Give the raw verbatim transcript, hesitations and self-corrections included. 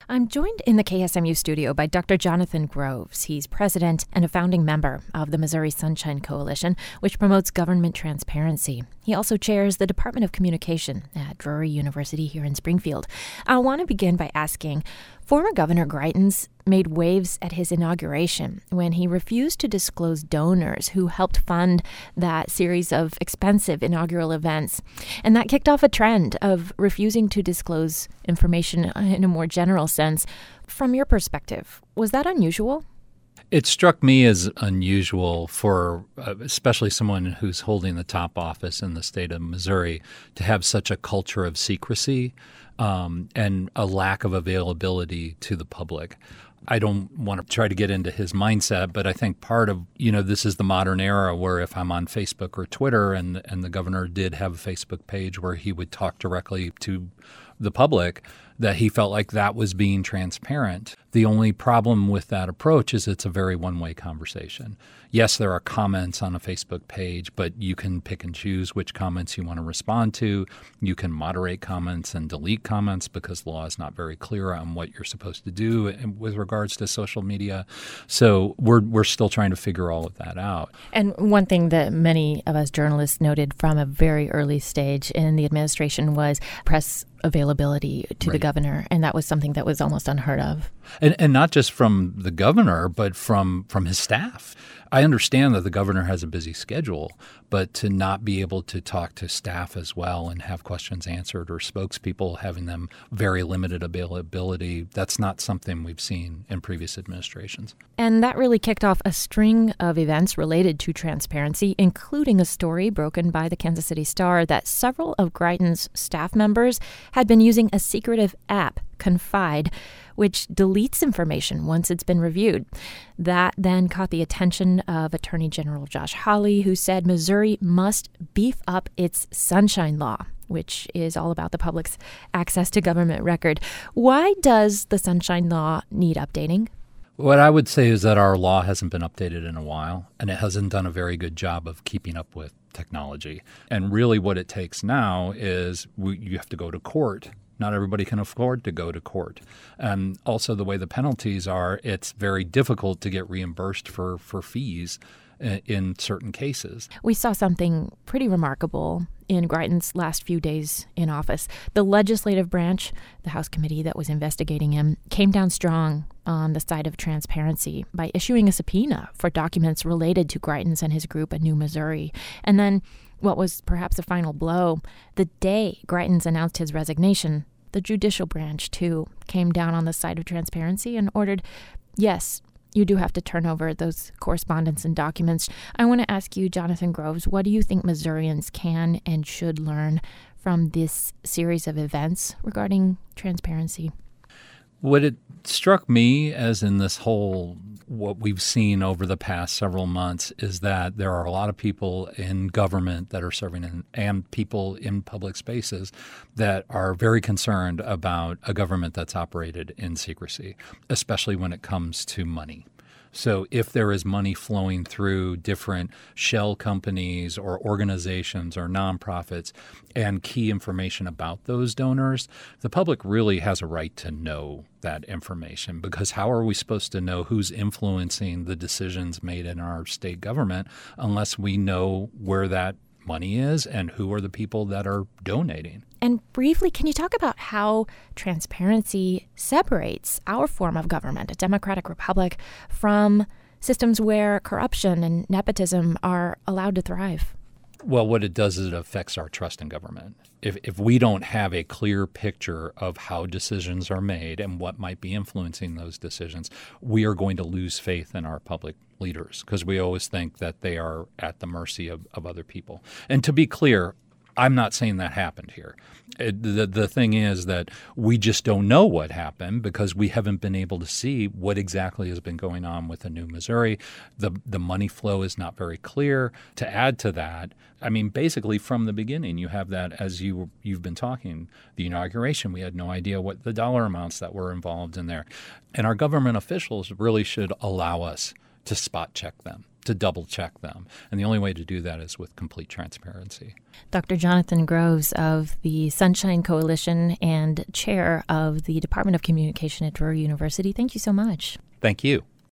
I'm joined in the K S M U studio by Doctor Jonathan Groves. He's president and a founding member of the Missouri Sunshine Coalition, which promotes government transparency. He also chairs the Department of Communication at Drury University here in Springfield. I want to begin by asking, former Governor Greitens made waves at his inauguration when he refused to disclose donors who helped fund that series of expensive inaugural events. And that kicked off a trend of refusing to disclose information in a more general sense. From your perspective, was that unusual? It struck me as unusual for uh, especially someone who's holding the top office in the state of Missouri to have such a culture of secrecy um, and a lack of availability to the public. I don't want to try to get into his mindset, but I think part of, you know, this is the modern era where if I'm on Facebook or Twitter and and the governor did have a Facebook page where he would talk directly to the public, that he felt like that was being transparent. The only problem with that approach is it's a very one-way conversation. Yes, there are comments on a Facebook page, but you can pick and choose which comments you want to respond to. You can moderate comments and delete comments because law is not very clear on what you're supposed to do with regards to social media. So we're we're still trying to figure all of that out. And one thing that many of us journalists noted from a very early stage in the administration was press availability to Right. the governor, and that was something that was almost unheard of. And, and not just from the governor, but from, from his staff. I understand that the governor has a busy schedule, but to not be able to talk to staff as well and have questions answered, or spokespeople having them very limited availability, that's not something we've seen in previous administrations. And that really kicked off a string of events related to transparency, including a story broken by the Kansas City Star that several of Greitens' staff members had been using a secretive app, Confide, which deletes information once it's been reviewed. That then caught the attention of Attorney General Josh Hawley, who said Missouri must beef up its sunshine law, which is all about the public's access to government record. Why does the sunshine law need updating? What I would say is that our law hasn't been updated in a while, and it hasn't done a very good job of keeping up with technology. And really what it takes now is we, you have to go to court. Not everybody can afford to go to court. And also the way the penalties are, it's very difficult to get reimbursed for, for fees in, in certain cases. We saw something pretty remarkable in Greitens' last few days in office. The legislative branch, the House committee that was investigating him, came down strong on the side of transparency by issuing a subpoena for documents related to Greitens and his group at New Missouri. And then what was perhaps a final blow, the day Greitens announced his resignation, the judicial branch, too, came down on the side of transparency and ordered, yes, you do have to turn over those correspondence and documents. I want to ask you, Jonathan Groves, what do you think Missourians can and should learn from this series of events regarding transparency? What it struck me as in this whole, what we've seen over the past several months is that there are a lot of people in government that are serving in, and people in public spaces that are very concerned about a government that's operated in secrecy, especially when it comes to money. So if there is money flowing through different shell companies or organizations or nonprofits and key information about those donors, the public really has a right to know that information, because how are we supposed to know who's influencing the decisions made in our state government unless we know where that money is and who are the people that are donating? And briefly, can you talk about how transparency separates our form of government, a democratic republic, from systems where corruption and nepotism are allowed to thrive? Well, what it does is it affects our trust in government. If if we don't have a clear picture of how decisions are made and what might be influencing those decisions, we are going to lose faith in our public leaders because we always think that they are at the mercy of, of other people. And to be clear, I'm not saying that happened here. It, the, the thing is that we just don't know what happened because we haven't been able to see what exactly has been going on with the New Missouri. The, the money flow is not very clear. To add to that, I mean, basically from the beginning, you have that as you, you've been talking, the inauguration, we had no idea what the dollar amounts that were involved in there. And our government officials really should allow us to spot check them, to double check them. And the only way to do that is with complete transparency. Doctor Jonathan Groves of the Sunshine Coalition and chair of the Department of Communication at Drury University, thank you so much. Thank you.